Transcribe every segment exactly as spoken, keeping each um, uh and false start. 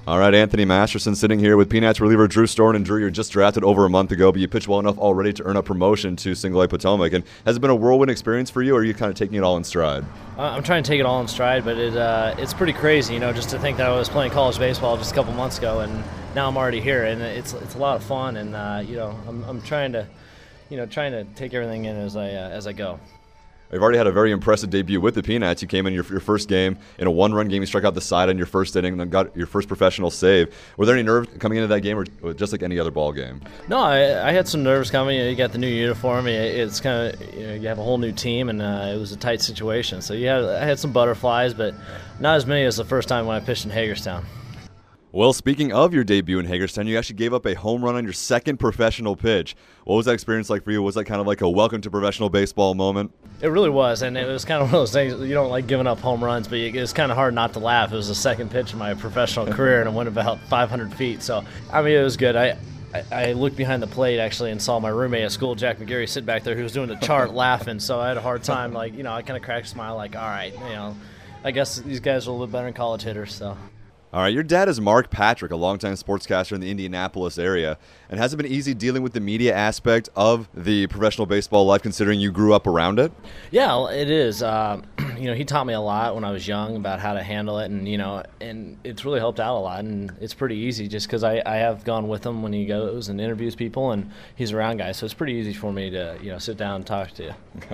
All right, Anthony Masterson sitting here with Peanuts reliever Drew Storen. And Drew, you're just drafted over a month ago, but you pitched well enough already to earn a promotion to Single A Potomac. And has it been a whirlwind experience for you, or are you kind of taking it all in stride? Uh, I'm trying to take it all in stride, but it uh, it's pretty crazy, you know, just to think that I was playing college baseball just a couple months ago, and now I'm already here, and it's it's a lot of fun, and uh, you know, I'm I'm trying to, you know, trying to take everything in as I uh, as I go. You've already had a very impressive debut with the Peanuts. You came in your, your first game in a one-run game. You struck out the side in your first inning and then got your first professional save. Were there any nerves coming into that game, or just like any other ball game? No, I, I had some nerves coming. You know, you got the new uniform. It's kind of, you know, you have a whole new team, and uh, it was a tight situation. So you had, I had some butterflies, but not as many as the first time when I pitched in Hagerstown. Well, speaking of your debut in Hagerstown, you actually gave up a home run on your second professional pitch. What was that experience like for you? Was that kind of like a welcome to professional baseball moment? It really was, and it was kind of one of those things, you don't like giving up home runs, but it was kind of hard not to laugh. It was the second pitch in my professional career, and it went about five hundred feet. So, I mean, it was good. I, I, I looked behind the plate, actually, and saw my roommate at school, Jack McGarry, sit back there who was doing the chart laughing. So I had a hard time, like, you know, I kind of cracked a smile, like, all right, you know, I guess these guys are a little bit better than college hitters, so. All right, your dad is Mark Patrick, a longtime sportscaster in the Indianapolis area. And has it been easy dealing with the media aspect of the professional baseball life, considering you grew up around it? Yeah, it is. Uh, you know, he taught me a lot when I was young about how to handle it, and, you know, and it's really helped out a lot. And it's pretty easy just because I, I have gone with him when he goes and interviews people, and he's around guys. So it's pretty easy for me to, you know, sit down and talk to you.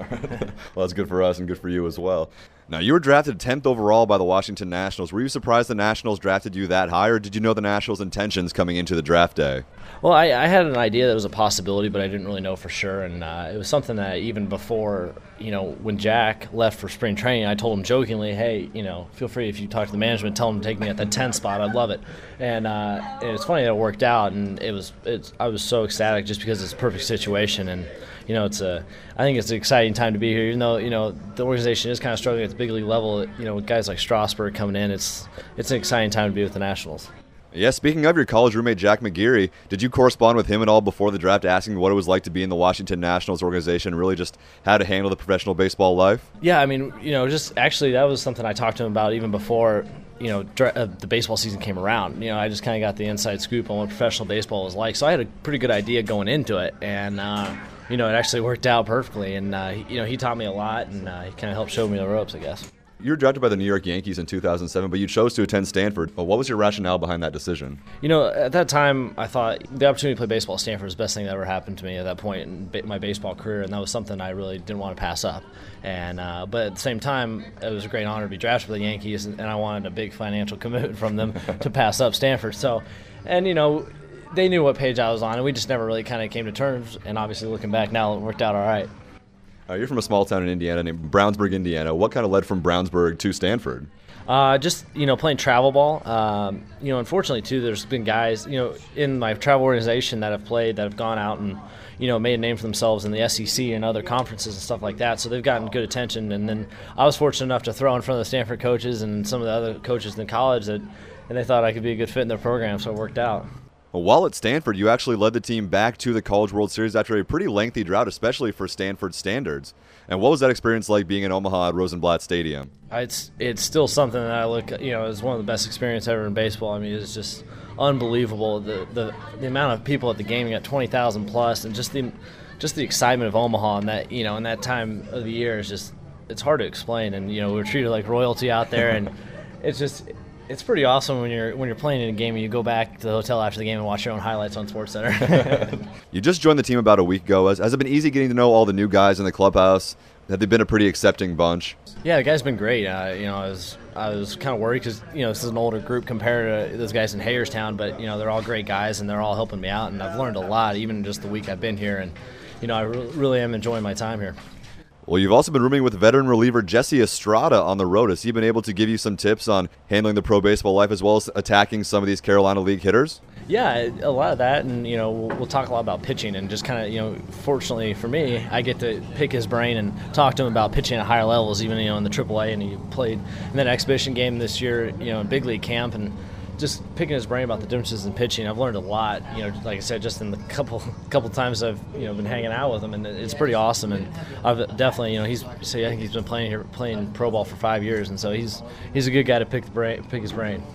Well, that's good for us and good for you as well. Now, you were drafted tenth overall by the Washington Nationals. Were you surprised the Nationals drafted you that high, or did you know the Nationals' intentions coming into the draft day? Well, I, I had an idea that it was a possibility, but I didn't really know for sure. And uh, it was something that even before, you know, when Jack left for spring training, I told him jokingly, hey, you know, feel free if you talk to the management, tell them to take me at the tenth spot. I'd love it. And, uh, and it's funny that it worked out, and it was it's, I was so ecstatic just because it's a perfect situation. And, you know, it's a I think it's an exciting time to be here, even though, you know, the organization is kind of struggling at the big league level. You know, with guys like Strasburg coming in, it's it's an exciting time to be with the Nationals. Yeah, speaking of your college roommate, Jack McGarry, did you correspond with him at all before the draft, asking what it was like to be in the Washington Nationals organization, really just how to handle the professional baseball life? Yeah, I mean, you know, just actually that was something I talked to him about even before, you know, dra- uh, the baseball season came around. You know, I just kind of got the inside scoop on what professional baseball was like. So I had a pretty good idea going into it, and, uh, you know, it actually worked out perfectly. And, uh, he, you know, he taught me a lot, and uh, he kind of helped show me the ropes, I guess. You were drafted by the New York Yankees in two thousand seven, but you chose to attend Stanford. Well, what was your rationale behind that decision? You know, at that time, I thought the opportunity to play baseball at Stanford was the best thing that ever happened to me at that point in ba- my baseball career, and that was something I really didn't want to pass up. And uh, but at the same time, it was a great honor to be drafted by the Yankees, and, and I wanted a big financial commitment from them to pass up Stanford. So, and, you know, they knew what page I was on, and we just never really kind of came to terms. And obviously, looking back now, it worked out all right. Uh, you're from a small town in Indiana named Brownsburg, Indiana. What kind of led from Brownsburg to Stanford? Uh, just, you know, playing travel ball. Um, you know, unfortunately, too, there's been guys, you know, in my travel organization that have played, that have gone out and, you know, made a name for themselves in the S E C and other conferences and stuff like that. So they've gotten good attention. And then I was fortunate enough to throw in front of the Stanford coaches and some of the other coaches in college, that, and they thought I could be a good fit in their program, so it worked out. Well, while at Stanford, you actually led the team back to the College World Series after a pretty lengthy drought, especially for Stanford standards. And what was that experience like being in Omaha at Rosenblatt Stadium? It's it's still something that I look, you know, as one of the best experiences ever in baseball. I mean, it's just unbelievable. The the, the amount of people at the game, you got twenty thousand plus, and just the just the excitement of Omaha and that, you know, in that time of the year is just, it's hard to explain. And, you know, we're treated like royalty out there, and it's just, it's pretty awesome when you're when you're playing in a game and you go back to the hotel after the game and watch your own highlights on SportsCenter. You just joined the team about a week ago. Has, has it been easy getting to know all the new guys in the clubhouse? Have they been a pretty accepting bunch? Yeah, the guys been great. Uh, you know, I was I was kind of worried because, you know, this is an older group compared to those guys in Hagerstown, but, you know, they're all great guys and they're all helping me out, and I've learned a lot even just the week I've been here, and, you know, I re- really am enjoying my time here. Well, you've also been rooming with veteran reliever Jesse Estrada on the road. Has he been able to give you some tips on handling the pro baseball life as well as attacking some of these Carolina League hitters? Yeah, a lot of that, and, you know, we'll, we'll talk a lot about pitching, and just kind of, you know, fortunately for me, I get to pick his brain and talk to him about pitching at higher levels, even, you know, in the triple A, and he played in that exhibition game this year, you know, in big league camp, and just picking his brain about the differences in pitching. I've learned a lot, you know, like I said, just in the couple couple times I've, you know, been hanging out with him, and it's pretty awesome. And I've definitely, you know, he's so I think he's been playing here playing pro ball for five years, and so he's he's a good guy to pick the brain, pick his brain.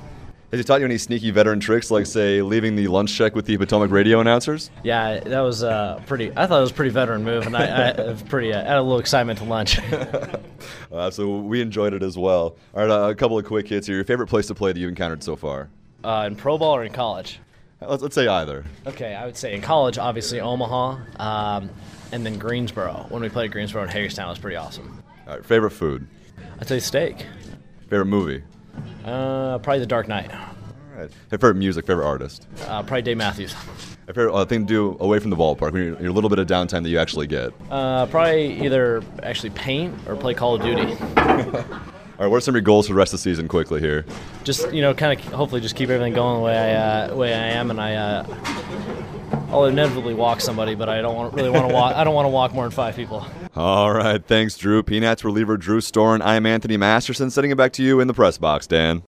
Has he taught you any sneaky veteran tricks, like, say, leaving the lunch check with the Potomac radio announcers? Yeah, that was uh, pretty. I thought it was a pretty veteran move, and I, I was pretty uh, added a little excitement to lunch. uh, so we enjoyed it as well. All right, uh, a couple of quick hits here. Your favorite place to play that you've encountered so far? Uh, in pro ball or in college? Let's, let's say either. Okay, I would say in college, obviously Omaha, um, and then Greensboro. When we played Greensboro in Hagerstown, it was pretty awesome. All right, favorite food? I'd say steak. Favorite movie? Uh, probably The Dark Knight. All right. Favorite music? Favorite artist? Uh, probably Dave Matthews. Favorite uh, thing to do away from the ballpark, when you're, you're a little bit of downtime that you actually get? Uh, probably either actually paint or play Call of Duty. All right, what are some of your goals for the rest of the season quickly here? Just, you know, kind of hopefully just keep everything going the way I, uh, way I am, and I, uh, I'll inevitably walk somebody, but I don't want, really want to walk. I don't want to walk more than five people. All right, thanks, Drew. Peanuts reliever Drew Storen. I am Anthony Masterson, sending it back to you in the press box, Dan.